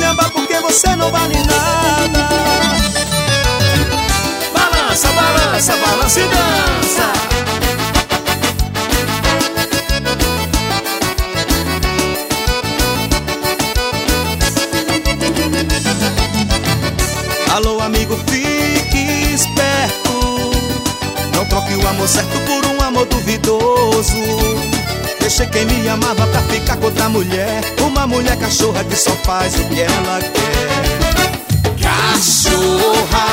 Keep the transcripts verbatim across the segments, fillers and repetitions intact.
esculhambar porque você não vale nada. Balança, balança, balança e dança. Alô amigo, fique esperto, não troque o amor certo por um amor duvidoso. Deixei quem me amava pra ficar com outra mulher, uma mulher cachorra que só faz o que ela quer. Cachorra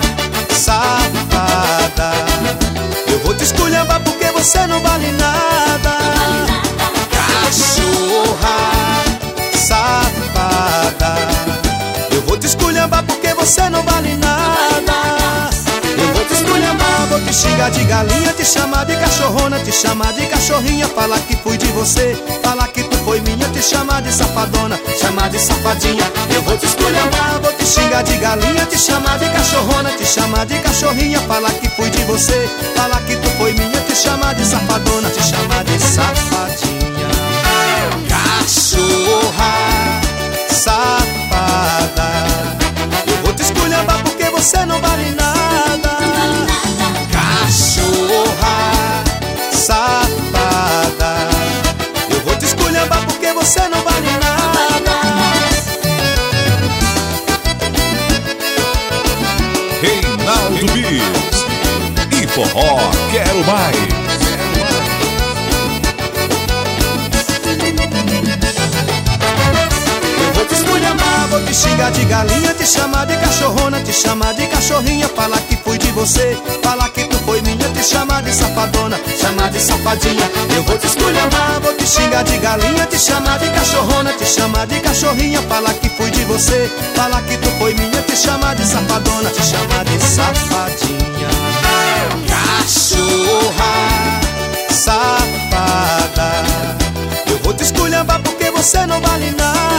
safada, eu vou te esculhambar porque você não vale nada. Cachorra safada, eu vou te esculhambar porque você não vale nada. Eu vou te esculhambar, vou te xingar de galinha, te chamar de cachorrona, te chamar de cachorrinha, falar que fui de você, falar que tu foi minha, te chamar de safadona, chamar de safadinha. Eu vou te esculhambar, vou te xingar de galinha, te chamar de cachorrona, te chamar de cachorrinha, falar que fui de você, falar que tu foi minha, te chamar de safadona, te chamar de safadinha. Cachorra safada, eu vou te esculhambar porque você não vale nada. Cachorra safada, eu vou te esculhambar porque você não vale nada. Reinaldo Bis e Forró Quero Mais. Vou te xingar de galinha, te chamar de cachorrona, te chamar de cachorrinha, falar que fui de você, falar que tu foi minha, te chamar de safadona, chamar de safadinha. Eu vou te esculhambar, vou te xingar de galinha, te chamar de cachorrona, te chamar de cachorrinha, falar que fui de você, falar que tu foi minha, te chamar de safadona, te chamar de safadinha. Cachorra safada, eu vou te esculhambar porque você não vale nada.